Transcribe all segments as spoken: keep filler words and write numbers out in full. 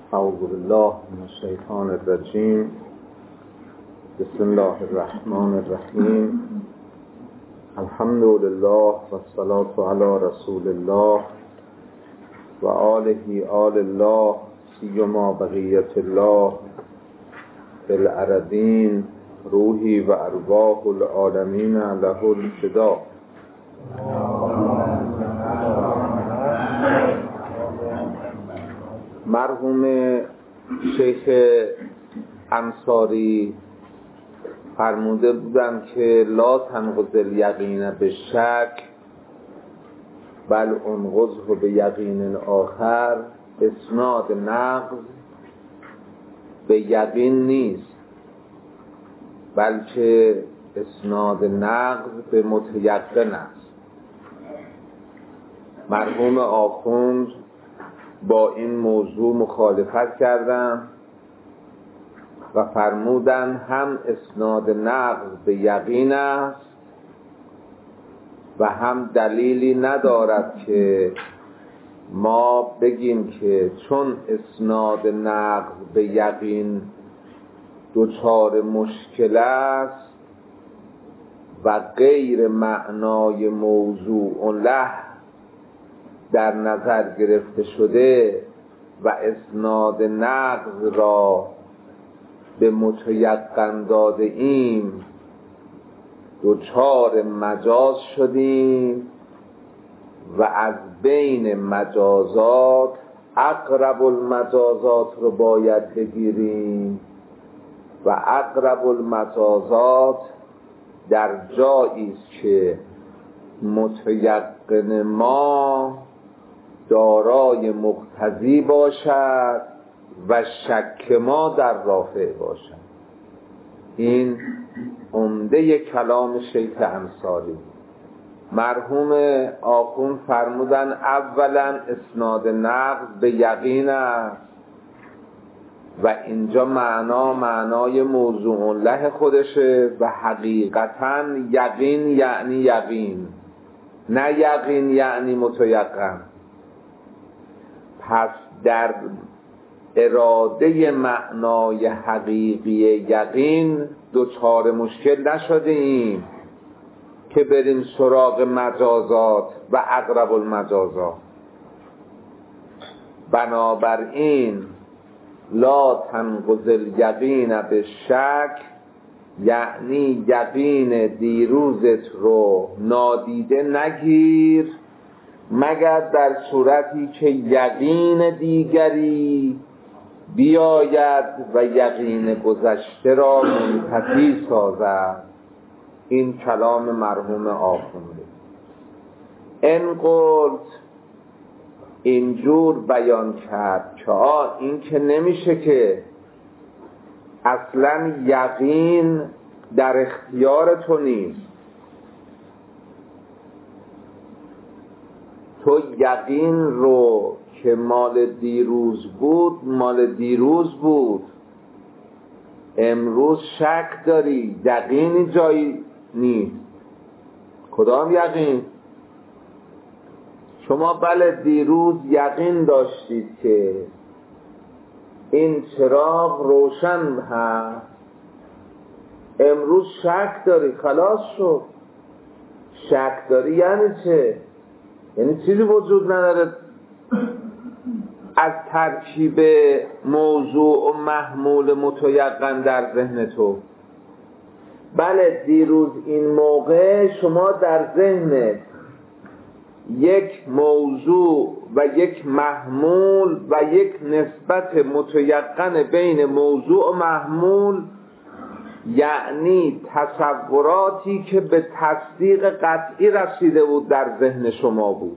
اعوذ بالله من الشیطان الرجیم. بسم الله الرحمن الرحیم. الحمد لله و الصلاة علی رسول الله و آله آل الله سیما بقیت الله بالارضین روحی و ارواح العالمین له الفدا. مرحوم شیخ انصاری فرموده بودن که لا تنقض الیقین به شک بل انقضه به یقین آخر. اسناد نقض به یقین نیست بلکه اسناد نقض به متیقن است. مرحوم آخوند با این موضوع مخالفت کردند و فرمودند هم اسناد نقض به یقین است و هم دلیلی ندارد که ما بگیم که چون اسناد نقض به یقین دچار مشکل است و غیر معنای موضوع له در نظر گرفته شده و اسناد نقض را به متیقن داده ایم دچار مجاز شدیم و از بین مجازات اقرب المجازات رو باید بگیریم و اقرب المجازات در جایی است که متیقن ما دارای مقتضی باشد و شک ما در رافع باشد. این عمده کلام شیخ انصاری. مرحوم آخوند فرمودن اولا اسناد نقض به یقین است و اینجا معنا معنای موضوع له خودشه و حقیقتا یقین یعنی یقین، نه یقین یعنی متیقن. پس در اراده معنای حقیقی یقین دوچار مشکل نشدیم که بریم سراغ مجازات و اقرب المجازات. بنابراین لا تنقض الیقین به شک یعنی یقین دیروزت رو نادیده نگیر مگر در صورتی که یقین دیگری بیاید و یقین گذشته را منتفی سازد. این کلام مرحوم آخونده. این قلت اینجور بیان کرد که آه این که نمیشه که اصلا یقین در اختیار تو نیست. تو یقین رو که مال دیروز بود مال دیروز بود، امروز شک داری، یقینی جایی نیست. کدام یقین؟ شما بله دیروز یقین داشتید که این چراغ روشن هست، امروز شک داری، خلاص شد. شک داری یعنی چه؟ یعنی چیزی وجود نداره از ترکیب موضوع و محمول متیقن در ذهن تو. بله دیروز این موقع شما در ذهن یک موضوع و یک محمول و یک نسبت متیقن بین موضوع و محمول، یعنی تصوراتی که به تصدیق قطعی رسیده بود در ذهن شما بود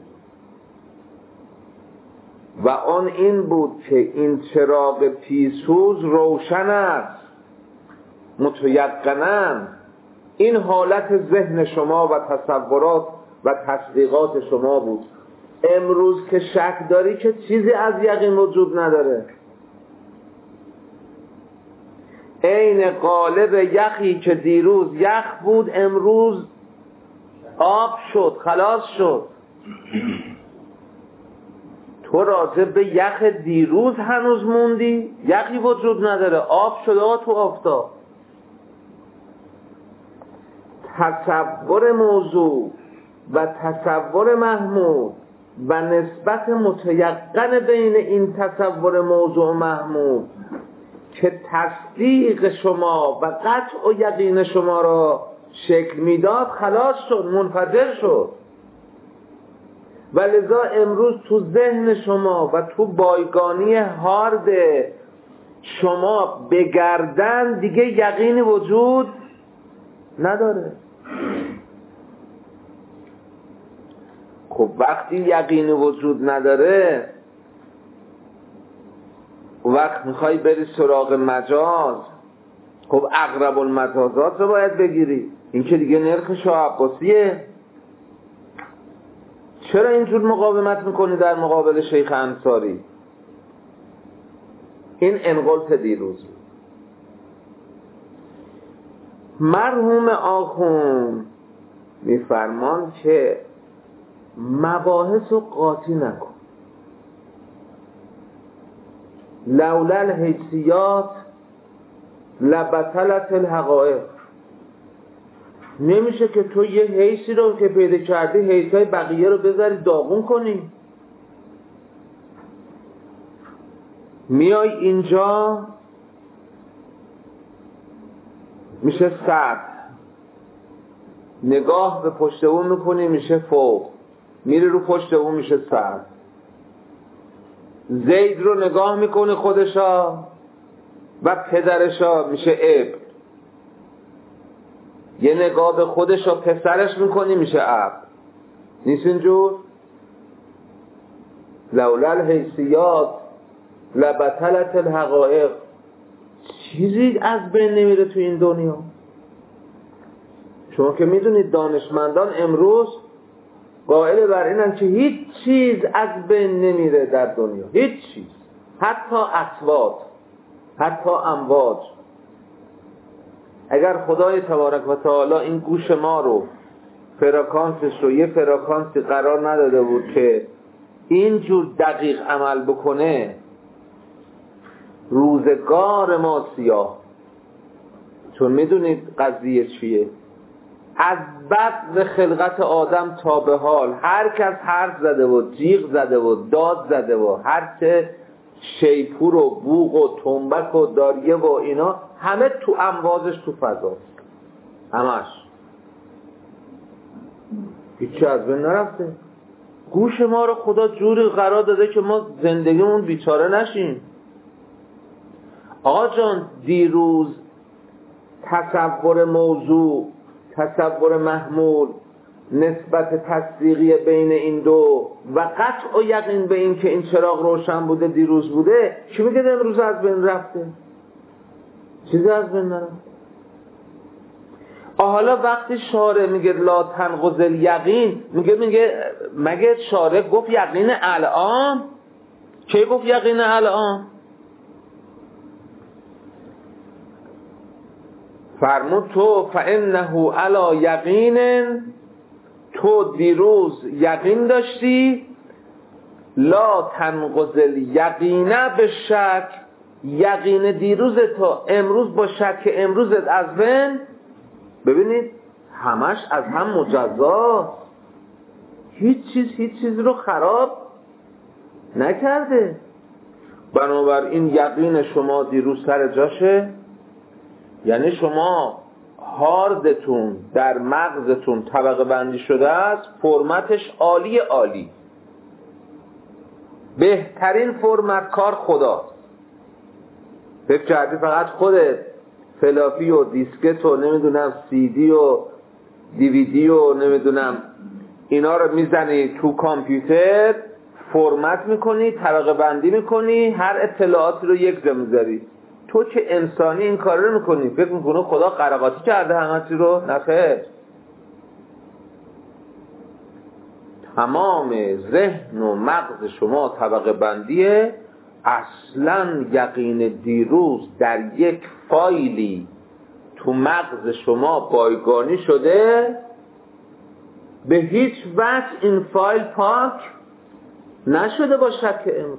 و آن این بود که این چراغ پیسوز روشن است متیقناً. این حالت ذهن شما و تصورات و تصدیقات شما بود. امروز که شک داری که چیزی از یقین وجود نداره. عین قالب یخی که دیروز یخ بود امروز آب شد، خلاص شد. تو راجع به یخ دیروز هنوز موندی؟ یخی وجود نداره، آب شده تو آفتاب. تصور موضوع و تصور محمود و نسبت متیقن بین این تصور موضوع و محمود که تصدیق شما و قطع و یقین شما را شکل میداد خلاص شد، منفجر شد. و لذا امروز تو ذهن شما و تو بایگانی هارد شما بگردن دیگه یقینی وجود نداره. خب وقتی یقینی وجود نداره، وقت میخوای بری سراغ مجاز، خب اقرب المجازات رو باید بگیری. این که دیگه نرخ شاه عباسیه. چرا اینجور مقاومت میکنی در مقابل شیخ انصاری؟ این انقلت دیروز. مرحوم آخوند میفرمان که مباحث رو قاطی نکن. لولا الحیثیات لبطلت الحقائق. نمیشه که تو یه حیثی رو که پیدا کردی حیثای بقیه رو بذاری داغون کنی. میای اینجا میشه سطح، نگاه به پشت اون میکنی میشه فوق، میره رو پشت اون میشه سطح. زید رو نگاه میکنی خودشا و پدرشا میشه ابن. یه نگاه به خودشا پسرش میکنی میشه اب. نیست اینجور؟ لولا الحیثیات لبطلت الحقائق. چیزی از بین نمیره تو این دنیا. شما که میدونید دانشمندان امروز قائل بر اینن که هیچ چیز از بین نمیره در دنیا، هیچ چیز، حتی اصوات، حتی امواج. اگر خدای تبارک و تعالی این گوش ما رو فرکانسش رو یه فرکانسی قرار نداده بود که اینجور دقیق عمل بکنه، روزگار ما سیاه. چون میدونید قضیه چیه؟ از بدء خلقت آدم تا به حال هر کس حرف زده و جیغ زده و داد زده و هر چه شیپور و بوق و تنبک و داریه و اینا همه تو امواجش تو فضاست، همش هیچی از بین نرفته. گوش ما رو خدا جوری قرار داده که ما زندگیمون بیچاره نشیم. آقا جان دیروز تصور موضوع، تصور محمول، نسبت تصدیقی بین این دو و قطع و یقین به این که این چراغ روشن بوده دیروز بوده، چی میگه امروز از بین رفته؟ چیزی از بین نرفته. حالا وقتی شارع میگه لا تنقض الیقین، میگه میگه مگه شارع گفت یقین الان؟ کی گفت یقین الان؟ فرمود تو فانه علی یقین، تو دیروز یقین داشتی، لا تنقض الیقین به شک، یقین دیروز تو امروز با شک امروزت از بین. ببینید همش از هم مجزا، هیچ چیز هیچ چیز رو خراب نکرده. بنابراین یقین شما دیروز سر جاشه، یعنی شما هاردتون در مغزتون طبقه بندی شده است، فرمتش عالی عالی، بهترین فرمت کار خدا. فکر کردی فقط خودت فلافی و دیسکت و نمیدونم سی دی و دیویدی و نمیدونم اینا رو میزنی تو کامپیوتر، فرمت میکنی، طبقه بندی میکنی، هر اطلاعاتی رو یک جا میذاری. تو که انسانی این کار رو میکنی، فکر میکنی خدا قرقاتی کرده همه چی رو؟ نخیر. تمام ذهن و مغز شما طبقه بندیه. اصلا یقین دیروز در یک فایلی تو مغز شما بایگانی شده، به هیچ وجه این فایل پاک نشده با شک امروز.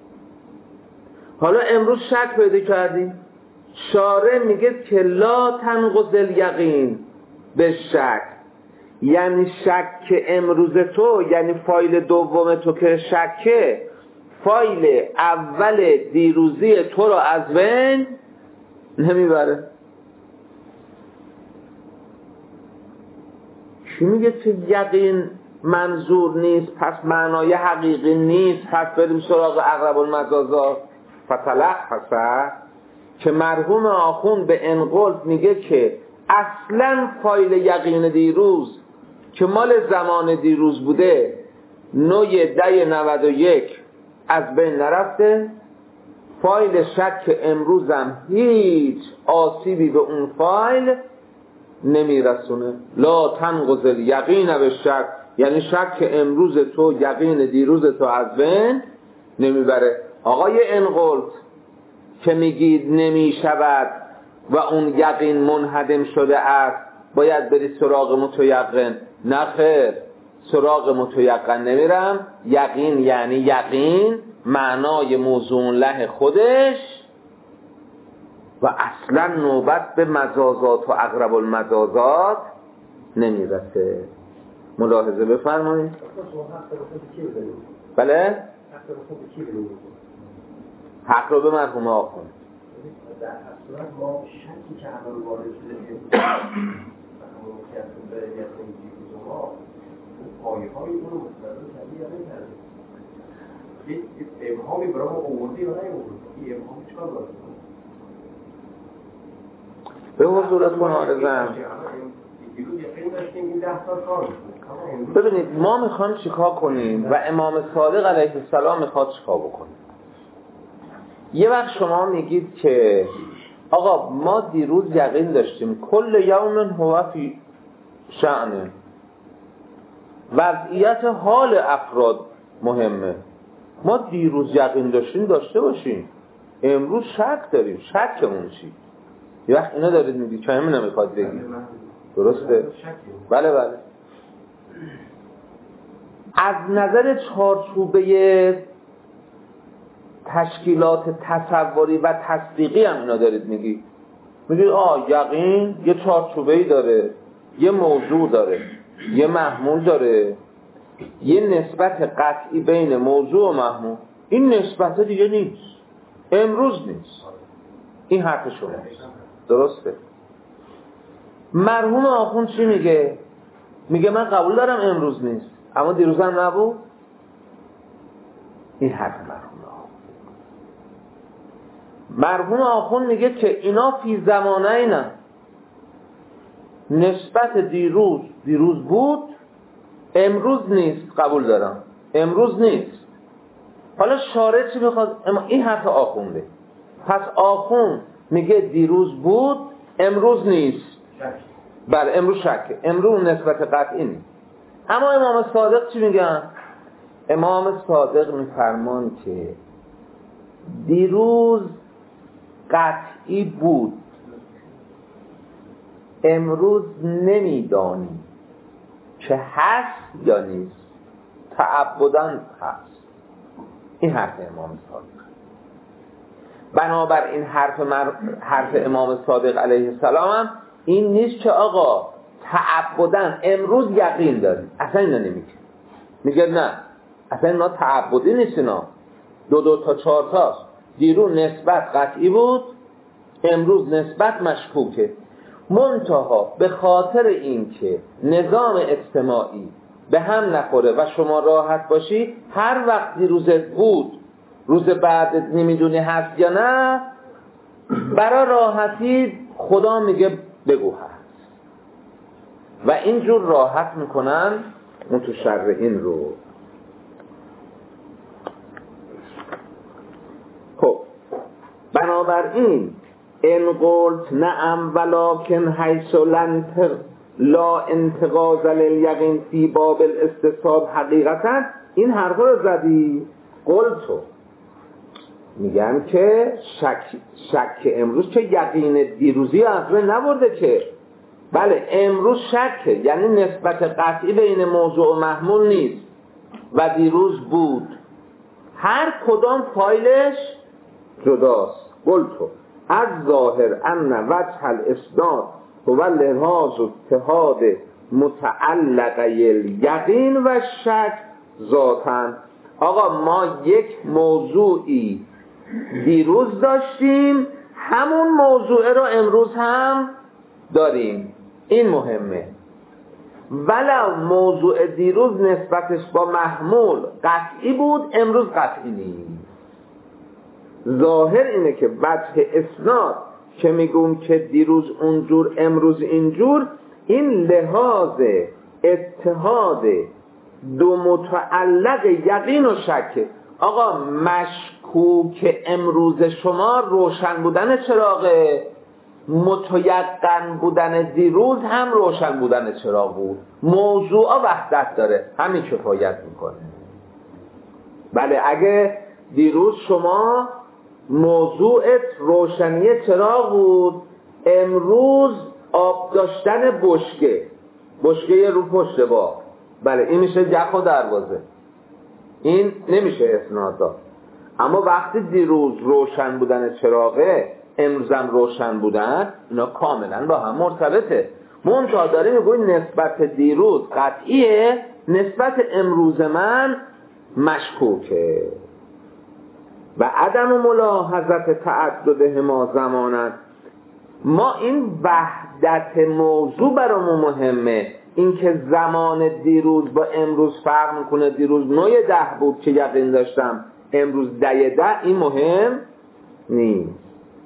حالا امروز شک پیدا کردی، شارع میگه که لا تنقض الیقین به شک، یعنی شک امروز تو، یعنی فایل دوم تو که شکه، فایل اول دیروزی تو رو از بین نمیبره. چی میگه که یقین منظور نیست، پس معنای حقیقی نیست، پس بریم سراغ اقرب المجازات. فتلخص که مرحوم آخوند به انقلت میگه که اصلا فایل یقین دیروز که مال زمان دیروز بوده نوع ده نود و یک از بین نرفته، فایل شک امروزم هیچ آسیبی به اون فایل نمیرسونه. لا تنقض الیقین به شک، یعنی شک امروز تو یقین دیروز تو از بین نمیبره. آقای انقلت که میگید نمیشود و اون یقین منهدم شده است، باید برید سراغ متیقن. نه خیر، سراغ متیقن نمیرم. یقین یعنی یقین، معنای موضوع له خودش و اصلا نوبت به مجازات و اقرب المجازات نمیرسه. ملاحظه بفرمایید. بله؟ حق رو به مرحوم آخوند. در اصلا ما شکی که همه رو وارد شده همون که اصلا به یقین دیروز ما اون پایه های اون رو متوجه کردی یا نکردی؟ یک ابهامی برای ما آوردی یا نیاوردی؟ این ابهام چیکار باید کنه؟ به حضورتون عارضم. دیروز یقین داشتیم این ده سال کار میکنه. ببینید ما میخوایم چیکار کنیم و امام صادق علیه السلام میخواد چیکار بکنیم. یه وقت شما میگید که آقا ما دیروز یقین داشتیم کل یوم هو فی شأنه، وضعیت حال افراد مهمه. ما دیروز یقین داشتیم داشته باشیم، امروز شک داریم، شکمون چی؟ یه وقت اینا دارید میگید چه همین نمیخواد بگید. درسته؟ بله بله. از نظر چارچوبه تشکیلات تصوری و تصدیقی هم اینا دارید میگید. میگید آه یقین یه چارچوبه‌ای داره، یه موضوع داره، یه محمول داره، یه نسبت قطعی بین موضوع و محمول. این نسبت دیگه نیست، امروز نیست. این حرف شماست. درسته؟ مرحوم آخوند چی میگه؟ میگه من قبول دارم امروز نیست، اما دیروز هم نبود. این حرف مرحوم آخوند. مرحوم آخوند میگه که اینا فی زمانه اینا، نسبت دیروز دیروز بود، امروز نیست. قبول دارم امروز نیست. حالا شارع چی میخواد؟ این حرف آخونده. پس آخوند میگه دیروز بود، امروز نیست. بله امروز شکه، امروز نسبت قطعی نیست. اما امام صادق چی میگن؟ امام صادق میفرمان که دیروز قطعی بود، امروز نمیدانی که هست یا نیست، تعبداً هست. این حرف امام صادق. بنابر این حرف مر... حرف امام صادق علیه السلام هم این نیست که آقا تعبداً امروز یقین داریم، اصلا اینا نمیگه. میگه نه اصلا اینا تعبدی نیست، اینا دو دو تا چهار تاست. دیروز نسبت قطعی بود، امروز نسبت مشکوکه. منتها به خاطر این که نظام اجتماعی به هم نخوره و شما راحت باشی، هر وقت دیروزت بود روز بعد نمیدونی هست یا نه، برای راحتی خدا میگه بگو هست و اینجور راحت میکنن متشرعین رو. خب بنابراین ان قلت نعم ولکن حیث لنتر لا انتقاض للیقین فی باب الاستصحاب حقیقتا، این حرفا رو زدی. قلتو میگم که شک شک امروز که یقین دیروزی اصلا نبرده که. بله امروز شکه، یعنی نسبت قطعی بین موضوع و محمول نیست و دیروز بود. هر کدام فایلش جداست. قلتو از ظاهر ان وجه الاسناد هو لحاظ اتحاد متعلق الیقین و شک ذاتاً. آقا ما یک موضوعی دیروز داشتیم، همون موضوع رو امروز هم داریم. این مهمه. ولو موضوع دیروز نسبتش با محمول قطعی بود، امروز قطعی نیست. ظاهر اینه که وجه اسناد که میگم که دیروز اونجور امروز اینجور، این لحاظ اتحاد دو متعلق یقین و شک. آقا مشکوک امروز شما روشن بودن چراغه، متیقن بودن دیروز هم روشن بودن چراغ بود. موضوع وحدت داره، همین کفایت میکنه. بله اگه دیروز شما موضوعت روشنی چراغ بود، امروز آب داشتن بشکه بشکه رو پشت با، بله این میشه جخ و دروازه، این نمیشه اسناد داد. اما وقتی دیروز روشن بودن چراغه، امروزم روشن بودن، اینا کاملا با هم مرتبطه. منتها داریم میگویم نسبت دیروز قطعیه، نسبت امروز من مشکوکه. و عدم ملاحظت تعددهما زمانا، ما این وحدت موضوع برامون مهمه. این که زمان دیروز با امروز فرق میکنه، دیروز نوع ده بود که یقین داشتم، امروز ده ده، این مهم نیست.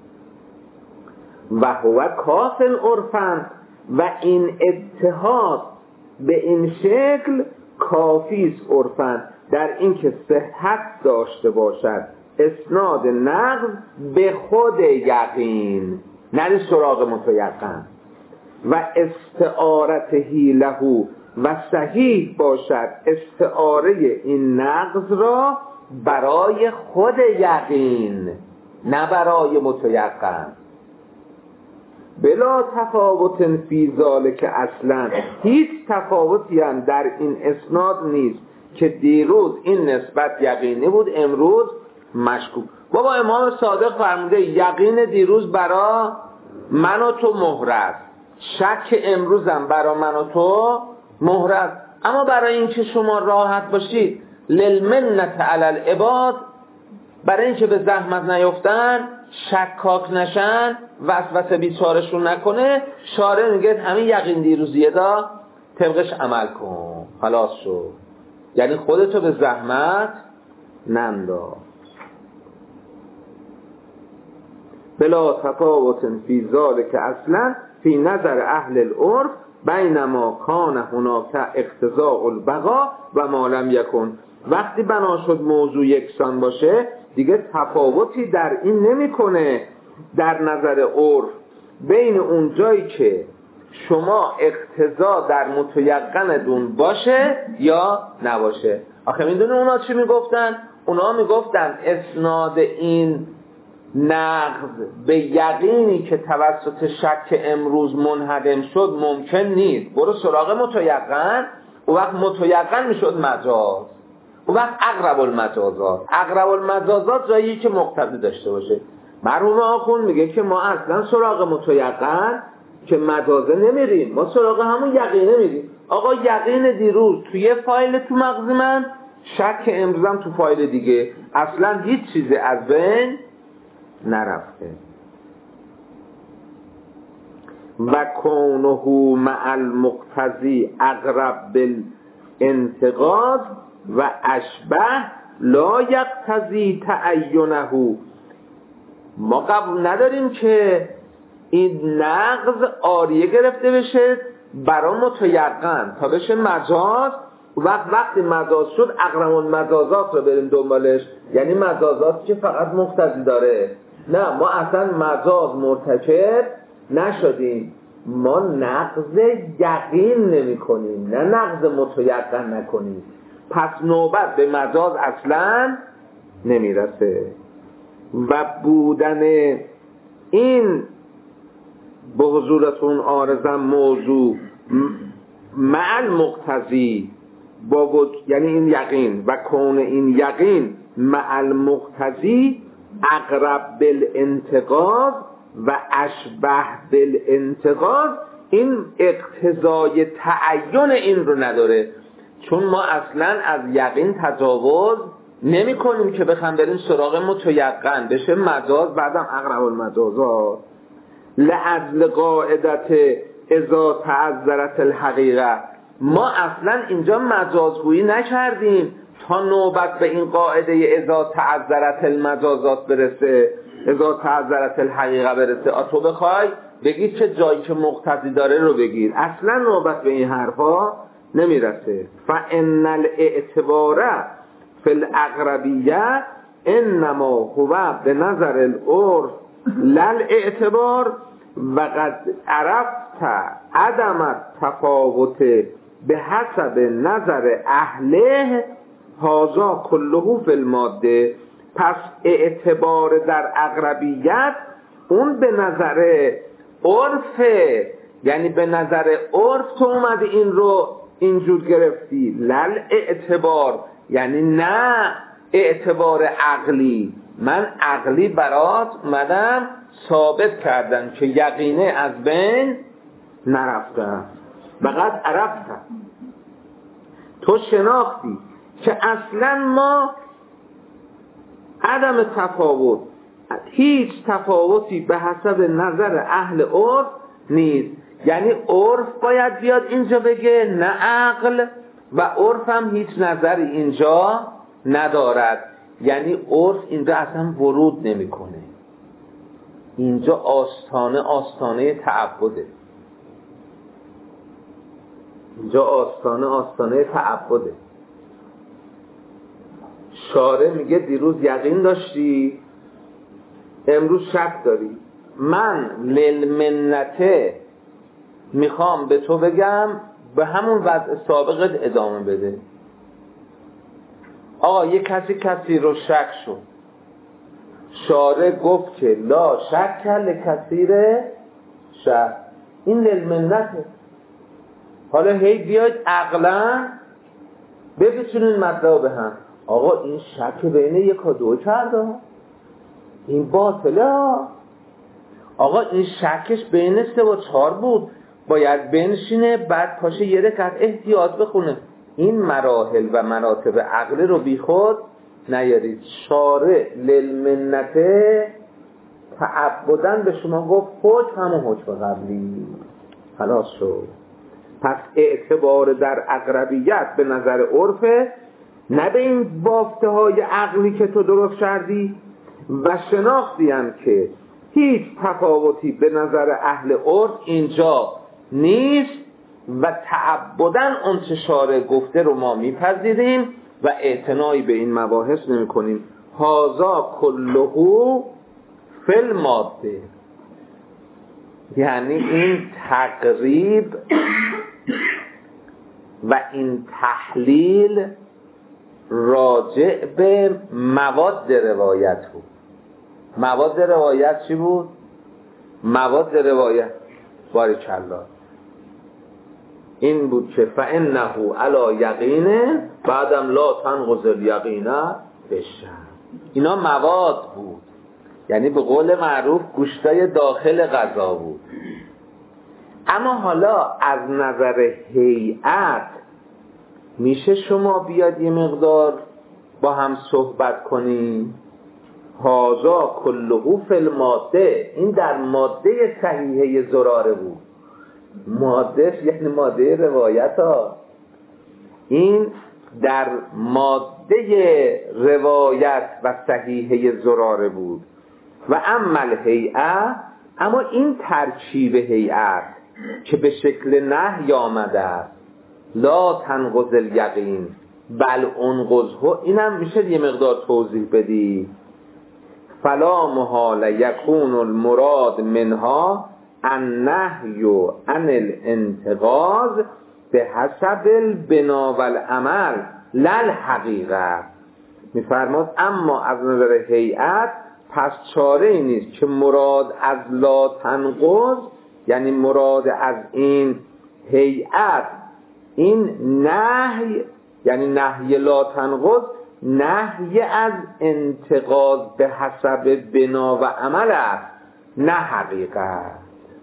و هو کافن عرفن، و این اتحاد به این شکل کافیست عرفن، در این که صحت داشته باشد اسناد نقض به خود یقین، نه سراغ متیقن، و استعارته له، و صحیح باشد استعاره این نقض را برای خود یقین، نه برای متیقن. بلا تفاوت فی ذالک اصلا، هیچ تفاوتی هم در این اسناد نیست که دیروز این نسبت یقینی بود، امروز مشکوک. بابا امام صادق فرموده یقین دیروز برا من و تو مهر است، شک امروزم برا من و تو مهر است. اما برای اینکه شما راحت باشید، للمنت علی العباد، برای اینکه به زحمت نیفتن، شکاک نشن، وسوسه بیچارشون نکنه، شارع میگه همین یقین دیروزیه دا طبقش عمل کن، خلاص شد. یعنی خودتو به زحمت ننداز. بلا تفاوت فی ذالک اصلا فی نظر اهل العرف بینما کان هناک اقتضاء البقاء و ما لم یکن. وقتی بنا شد موضوع یکسان باشه، دیگه تفاوتی در این نمیکنه در نظر عرف بین اون جایی که شما اقتضا در متیقن دون باشه یا نباشه. آخه میدونه اونا چی میگفتن؟ اونا میگفتن اسناد این نقض به یقینی که توسط شک امروز منهدم شد ممکن نیست، برو سراغ متیقن. او وقت متیقن میشد مجاز، او وقت اقرب المجازات. اقرب المجازات جایی که مقتضی داشته باشه. مرحوم آخوند میگه که ما اصلا سراغ متیقن که مجازه نمیریم، ما سراغ همون یقینه میریم. آقا یقین دیروز توی فایل تو مغز من، شک امروزم تو فایل دیگه، اصلا هیچ چیزی از بین نرفته. و کونه مع المقتضی اقرب بالانتقاد و اشبه لا یقتضی تعینه. ما قبول نداریم که این نقض آریه گرفته بشه برای متیقن تا بشه مجاز. وقت وقتی مجاز شد اقرب المجازات رو بریم دنبالش، یعنی مجازات که فقط مقتضی داره. نه، ما اصلا مجاز مرتکب نشدیم، ما نقض یقین نمی کنیم، نه نقض متیقن نکنیم. پس نوبت به مجاز اصلا نمیرسه. و بودن این به حضورتون عارضم موضوع مع المقتضی با بود، یعنی این یقین و کون این یقین مع المقتضی اقرب بالانتقاض و اشبه بالانتقاض، این اقتضای تعین این رو نداره، چون ما اصلا از یقین تجاوز نمی کنیم که بخوام بریم سراغ متیقن بشه مجاز، بعدم اقرب المجازات. لعدل قاعدت اذا تعذرت الحقیقه، ما اصلا اینجا مجازگویی نکردیم تا نوبت به این قاعده اذا تعذرت المجازات برسه، اذا تعذرت الحقیقه برسه. تو بخوای بگید چه جایی که مقتضی داره رو بگید، اصلا نوبت به این حرفا نمیرسه. فان الاعتبار فی الاقربیه انما هو به نظر العرف لل اعتبار و قد عرفت عدم تفاوت به حسب نظر اهله هذا کله فی الماده. پس اعتبار در اقربیت اون به نظر عرفه، یعنی به نظر عرف تو اومدی این رو اینجور گرفتی. لل اعتبار یعنی نه اعتبار عقلی، من عقلی برات اومدم ثابت کردم که یقینه از بین نرفته. فقط عرفته، تو شناختی که اصلا ما عدم تفاوت، هیچ تفاوتی به حسب نظر اهل عرف نیست. یعنی عرف باید بیاد اینجا بگه نه عقل، و عرف هم هیچ نظری اینجا ندارد. یعنی عرف اینجا اصلا ورود نمیکنه. اینجا آستانه آستانه تعبده، اینجا آستانه آستانه تعبده. شارع میگه دیروز یقین داشتی امروز شک داری. من للمنته میخوام به تو بگم به همون وضع سابقت ادامه بده. آقا یک کسی کسی رو شک شد، شارع گفت که لا شک لکثیر شک، این للمنته. حالا هی بیاید عقلا بپیچونین مطلب به هم. آقا این شک بین یک و دو کرده، این باطله. آقا این شکش بین سه و چهار بود، باید بنشینه بعد پاشه یه رکعت احتیاط بخونه. این مراحل و مراتب عقل رو بی خود نیارید. شارع للمنته تعبدن به شما گفت حکم همون حکم قبلی، خلاص شد. پس اعتبار در اقربیت به نظر عرفه، نه به این بافته های عقلی که تو درست کردی، و شناختی هم که هیچ تفاوتی به نظر اهل عرف اینجا نیست و تعبدن آنچه شارع گفته رو ما میپذیریم و اعتنایی به این مباحث نمی کنیم. هازا کلهو فی الماده، یعنی این تقریب و این تحلیل راجع به مواد روایت بود. مواد روایت چی بود؟ مواد روایت باریکالله این بود که فإنه علی یقینه بعدم لا تنقض الیقینه بشه. اینا مواد بود، یعنی به قول معروف گوشتای داخل غذا بود. اما حالا از نظر هیئت میشه شما بیاد یه مقدار با هم صحبت کنیم. هازا کلهو فی الماده، این در ماده صحیحه زراره بود. ماده یعنی ماده روایت ها، این در ماده روایت و صحیحه زراره بود. و عمل هیئه، اما این ترکیب هیئت که به شکل نهی آمده لا تنقض الیقین بل انقضه، اینم میشه یه مقدار توضیح بدی. فلا محال یکون المراد منها النهی عن الانتقاض به حسب البنا والعمل لل حقیقه. میفرماد اما از نظر هیئت پس چاره ای نیست که مراد از لا تنقض، یعنی مراد از این هیئت این نهی، یعنی نهی لا تنقض نهی از انتقاد به حسب بنا و عمل است، نه حقیقت.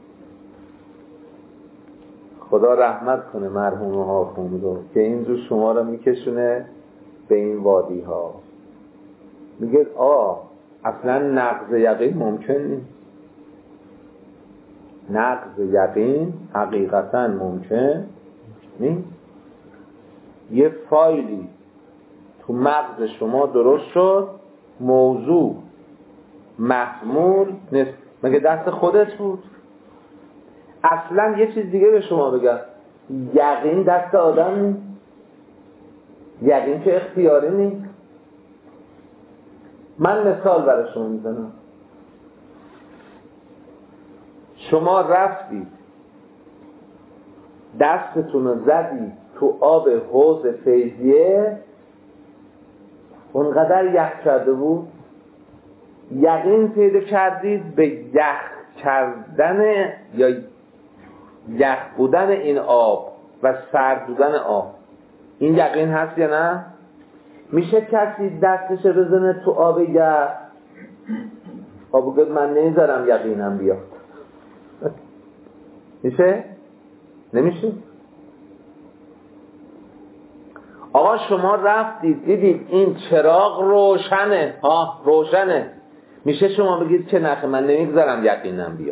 خدا رحمت کنه مرحوم آخوند رو که این رو شما رو میکشونه به این وادی ها. میگه آه اصلا نقض یقین ممکن نیست. نقض یقین حقیقتا ممکن نیست. یه فایلی تو مغز شما درست شد، موضوع محمول نیست. مگه دست خودت بود؟ اصلا یه چیز دیگه به شما بگم، یقین دست آدم نیست. یقین که اختیاری نیست. من مثال برای شما میزنم. شما رفتید دستتون رو زدید تو آب حوض فیضیه، اونقدر یخ کرده بود، یقین پیدا کردید به یخ کردن یا یخ بودن این آب و سرد بودن آب. این یقین هست یا نه؟ میشه کسی دستش بزنه تو آب یخ آب بگید من نمیذارم یقینم بیاد؟ میشه؟ نمیشه؟ آقا شما رفتید دیدید این چراغ روشنه، ها روشنه، میشه شما بگید که نخه من نمیذارم یقینم بیاد؟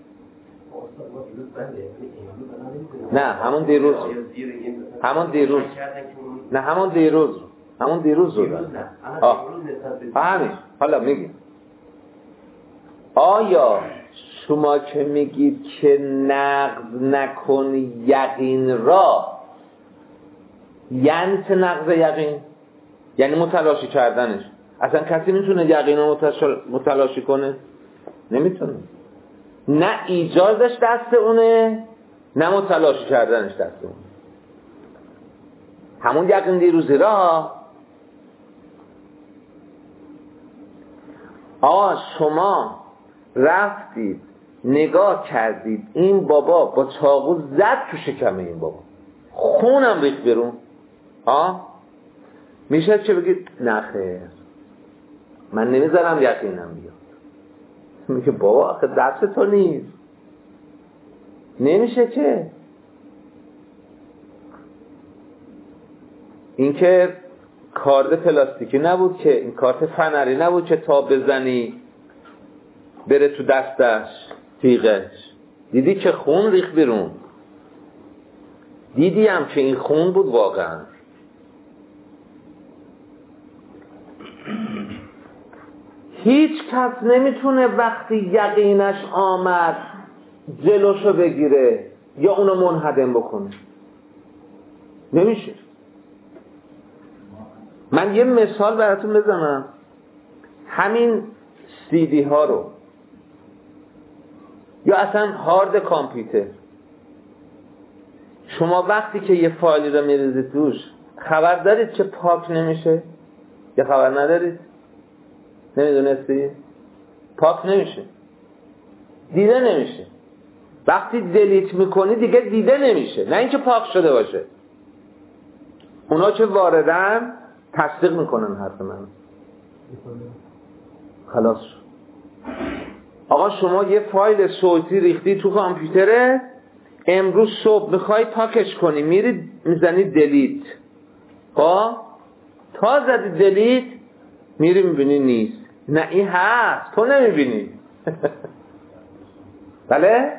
نه همون دیروز همون دیروز نه همون دیروز همون دیروز رو آه همین حالا میگیم آیا شما که میگید که نقض نکن یقین را، یعنی چه نقض یقین؟ یعنی متلاشی کردنش. اصلا کسی میتونه یقین رو متلاشی کنه؟ نمیتونه. نه ایجازش دست اونه، نه متلاشی کردنش دست اونه. همون یقین دیروزی را. آقا شما رفتید نگاه کردید این بابا با چاقو زد تو شکم این بابا، خونم ریخت بیرون، ها میشه چه بگید؟ نخیر من نمیذارم یقینم بیاد. میگه بابا آخه دست تو نیست، نمیشه که. این که کارد پلاستیکی نبود که، این کارت فنری نبود که تا بزنی بره تو دستش تیغش. دیدی که خون ریخت بیرون، دیدی هم که این خون بود واقعا. هیچ کس نمیتونه وقتی یقینش آمد جلوشو بگیره یا اونو منهدم بکنه. نمیشه. من یه مثال براتون بزنم. همین سی دی ها رو یا اصلا هارد کامپیوتر، شما وقتی که یه فایلی رو میریزید توش خبر دارید که پاک نمیشه یا خبر ندارید؟ نمیدونستی؟ پاک نمیشه، دیده نمیشه. وقتی دلیت میکنی دیگه دیده نمیشه، نه اینکه پاک شده باشه. اونا که واردن تصدیق میکنن حرف من. خلاص. آقا شما یه فایل صوتی ریختی تو کامپیوتره، امروز صبح میخوای پاکش کنی، میری میزنی دلیت، خب تا زدی دلیت میری میبینی نیست. نه این هست، تو نمیبینی. بله؟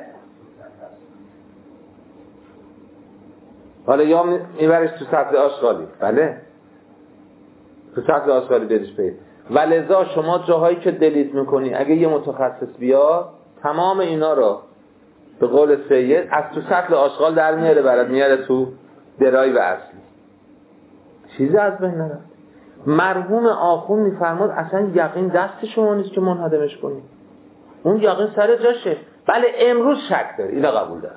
حالا یا میبرش تو سطح آشغالی، بله تو سطح آشغالی بریش پید. ولذا شما جاهایی که دلیت میکنی اگه یه متخصص بیاد تمام اینا رو به قول سید از تو سطح آشغال در میاره برات میاره تو درایو اصلی. چیزی از بین نرفت. مرحوم آخوند میفرماد اصلا یقین دست شما نیست که منهدمش کنی، اون یقین سر جاشه. بله امروز شک داره، اینو قبول داره.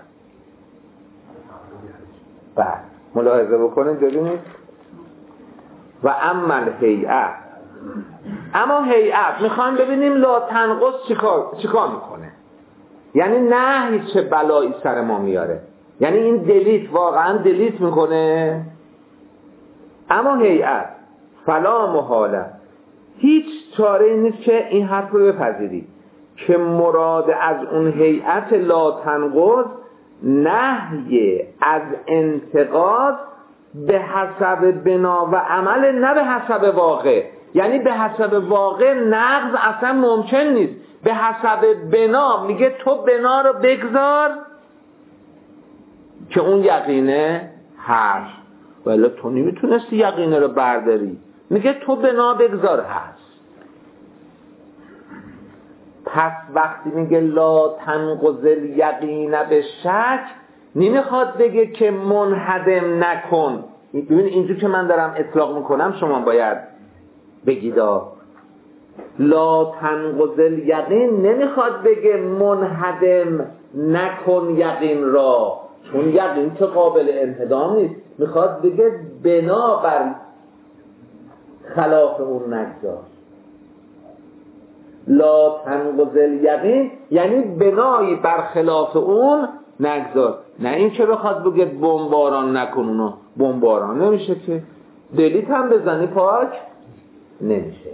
بله ملاحظه بکنید ببینید. و عمل هیئت، اما هیئت میخوام ببینیم لا تنقص چیکار چیکار میکنه. یعنی نه چه بلایی سر ما میاره، یعنی این دلیت واقعا دلیت میکنه. اما هیئت فلا محاله، هیچ چاره نیست که این حرف رو بپذیری که مراد از اون هیئت لا تنقض نهی از انتقاض به حسب بنا و عمل، نه به حسب واقع. یعنی به حسب واقع نقض اصلا ممکن نیست، به حسب بنا میگه تو بنا رو بگذار که اون یقینه هست، ولی تو نمیتونستی یقینه رو برداری، میگه تو بنا بگذار هست. پس وقتی میگه لا تنقض الیقین به شک، نمیخواد بگه که منهدم نکن. ببین اینجور که من دارم اطلاق میکنم شما باید بگیدا. لا تنقض الیقین نمیخواد بگه منهدم نکن یقین را، چون یقین که قابل انهدام نیست. میخواد بگه بنا بر خلاف اون نگذار. لا تنقض الیقین یعنی بنایی بر خلاف اون نگذار، نه این که بخواد بگه بمباران نکن اونو. بمباران نمیشه که، دلیت هم بزنی پاک نمیشه.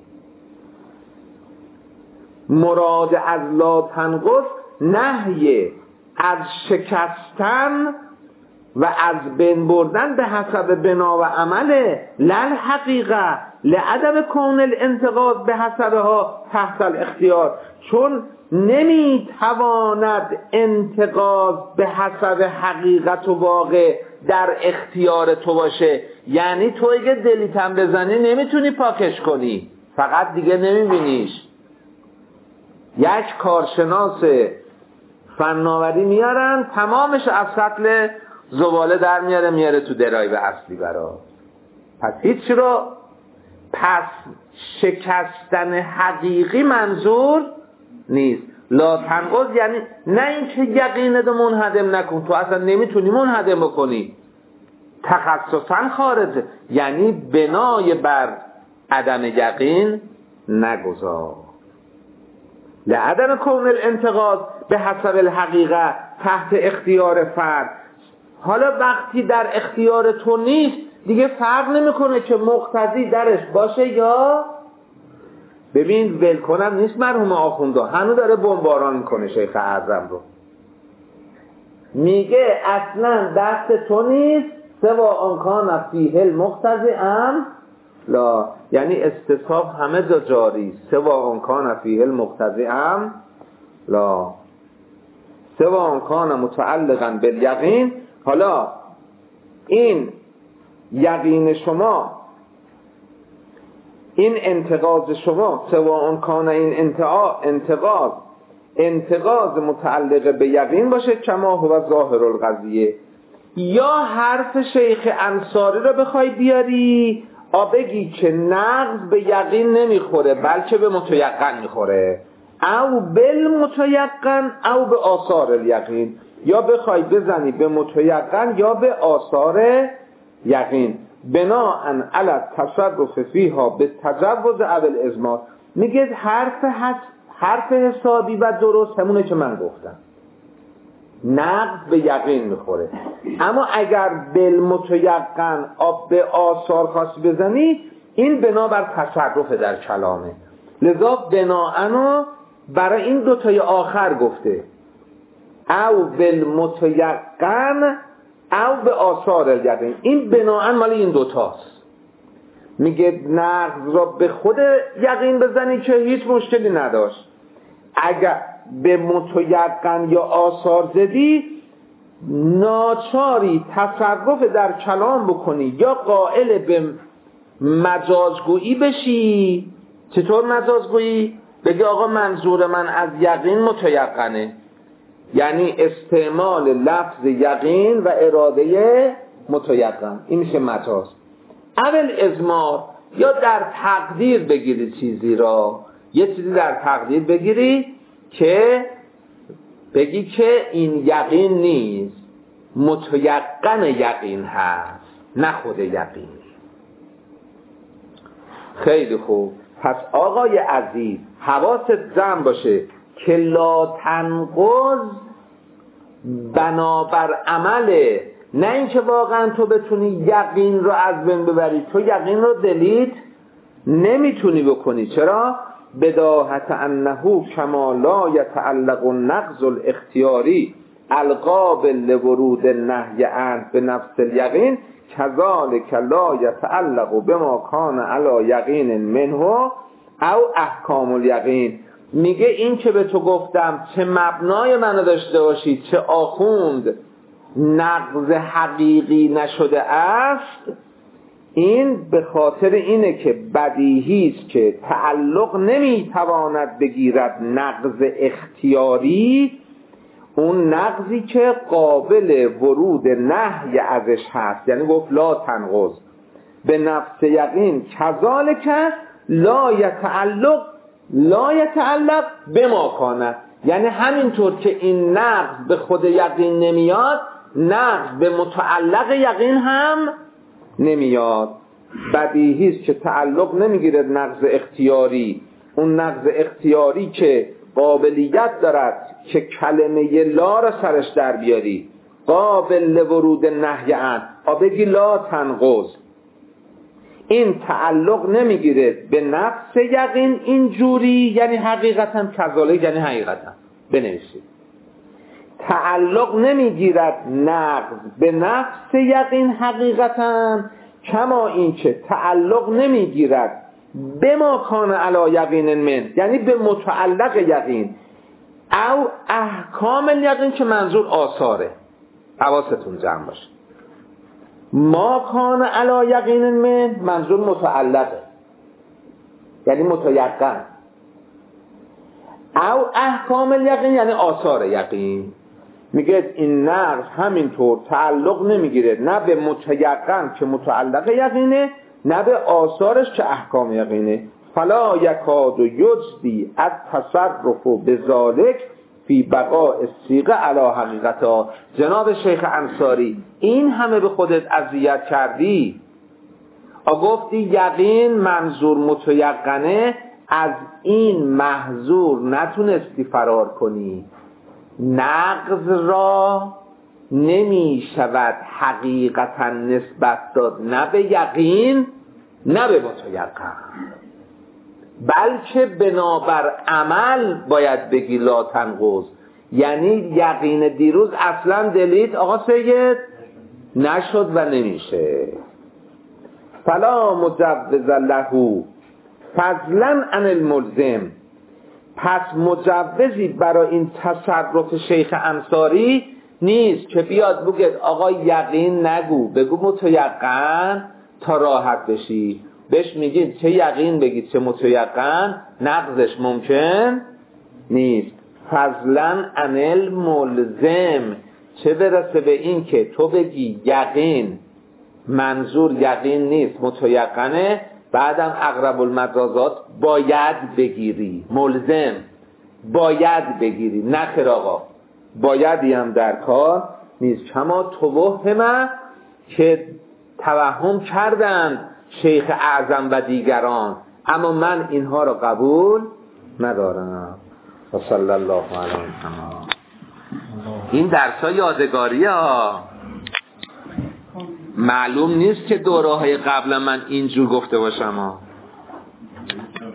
مراد از لا تنقض نهی از شکستن و از بین بردن به حسب بنا و عمل، لل حقیقه لعدم کون الانتقاض به حسبها تحت الاختیار، چون نمیتواند انتقاض به حسب حقیقت و واقع در اختیار تو باشه. یعنی تو اگه دلیتم بزنی نمیتونی پاکش کنی، فقط دیگه نمیبینیش. یک کارشناس فناوری میارن تمامش از سطل زباله در میاره میاره تو درایو اصلی برا. پس هیچ رو، پس شکستن حقیقی منظور نیست. لا تنقض یعنی نه اینکه یقینت منهدم نکن، تو اصلا نمیتونی منهدم بکنی، تخصصا خارجه، یعنی بنای بر عدم یقین نگذار. لعدم کون الانتقاض به حسب الحقیقه تحت اختیار فرد. حالا وقتی در اختیار تو نیست دیگه فرق نمیکنه که مقتضی درش باشه یا ببین ول کنم نیست. مرحوم آخونده هنو داره بمباران میکنه شیخ اعظم رو، میگه اصلا دست تو نیست، سوا آن کان فیه المقتضی ام لا، یعنی استصحاب همه جا جاری، سوا آن کان فیه المقتضی ام لا، سوا آن کان متعلقا بالیقین. حالا این یقین شما، این انتقاض شما، سوا آن کان این انتقاض انتقاض متعلق به یقین باشه کما هو ظاهر القضیه، یا حرف شیخ انصاری رو بخوای بیاری آ بگی که نقض به یقین نمیخوره بلکه به متیقن میخوره، او بالمتیقن او به آثار الیقین، یا بخوای بزنی به متیقن یا به آثار یقین، بناءً علی التصرف فیها به تجوز اول ازمار. میگه حرف حس... حرف حسابی و درست همونه که من گفتم، نقض به یقین میخوره، اما اگر بالمتیقن آب به آثار خاصی بزنی این بنا بر تصرف در کلامه، لذا بناءً برای این دوتای آخر گفته او بالمتیقن او به آثار الیقین. این بناءً مال این دوتاست. میگه نقض را به خود یقین بزنی که هیچ مشکلی نداشت، اگر به متیقن یا آثار زدی ناچاری تصرف در کلام بکنی یا قائل به مجازگویی بشی. چطور مجازگویی؟ بگی آقا منظور من از یقین متیقنه، یعنی استعمال لفظ یقین و اراده متیقن، این میشه مجاز. اول ازمار، یا در تقدیر بگیری چیزی را، یه چیزی در تقدیر بگیری که بگی که این یقین نیست، متیقن یقین هست نه خود یقین. خیلی خوب. پس آقای عزیز حواست جمع باشه که لا تنقض بنابر عمل نه اینکه واقعا تو بتونی یقین رو از بین ببری. تو یقین رو دلیت نمیتونی بکنی. چرا؟ بداهت انه کما لا یتعلق النقض الاختیاری القابل لورود النهی عنه به نفس الیقین کذالک لا یتعلق بما کان علی یقین منه او احکام الیقین. میگه این که به تو گفتم چه مبنای منو داشته باشی چه آخوند نقض حقیقی نشده است، این به خاطر اینه که بدیهی است که تعلق نمیتواند بگیرد نقض اختیاری، اون نقضی که قابل ورود نهی ازش هست. یعنی گفت لا تنقض به نفس یقین کذالک لا یتعلق لا یتعلق بما کانه. یعنی همینطور که این نقض به خود یقین نمیاد، نقض به متعلق یقین هم نمیاد. بدیهی است که تعلق نمیگیره نقض اختیاری، اون نقض اختیاری که قابلیت دارد که کلمه لا را سرش در بیاری، قابل لورود نهی عنه، بگی لا تنقض، این تعلق نمیگیره به نفس یقین اینجوری، یعنی حقیقتا کذالک، یعنی حقیقتا بنویسید تعلق نمیگیرد نقض به نفس یقین حقیقتا کما این که تعلق نمیگیرد به ما کان علی یقین من، یعنی به متعلق یقین، او احکام الیقین که منظور آثاره. حواستون جمع باشه. ما کان علی یقین من منظور متعلقه، یعنی متیقن. او احکام الیقین یعنی آثار یقین. میگه این نقض همینطور تعلق نمیگیره نه به متیقن که متعلق یقینه، نه به آثارش که احکام یقینه. فلا یکاد یجدی التصرف بذالک فی بقاء الصیغه علی حقیقتها. جناب شیخ انصاری، این همه به خودت اذیت کردی، گفتی یقین منظور متیقنه، از این محظور نتونستی فرار کنی. نقض را نمی شود حقیقتا نسبت داد نه به یقین نه به متیقن، بلکه بنابر عمل باید بگی لا تنقض. یعنی یقین دیروز اصلا دلیت آقا سید نشد و نمیشه. فلا مجوز له فضلا عن الملزم. پس مجوزی برای این تصرف شیخ انصاری نیست که بیاد بگید آقا یقین نگو، بگو متیقن تا راحت بشی. بهش میگید چه یقین بگید چه متیقن، نقضش ممکن نیست. فضلا عن الملزم، چه برسه به این که تو بگی یقین منظور یقین نیست متیقنه، بعدم اقرب المجازات باید بگیری، ملزم باید بگیری، نخیر آقا بایدی هم در کار نیست. کما توهمه که توهم کردند شیخ اعظم و دیگران، اما من اینها را قبول ندارم. و صلی الله علیه و این درس‌ها یادگاریه ها، معلوم نیست که دوره‌های قبل من اینجور گفته باشم ها.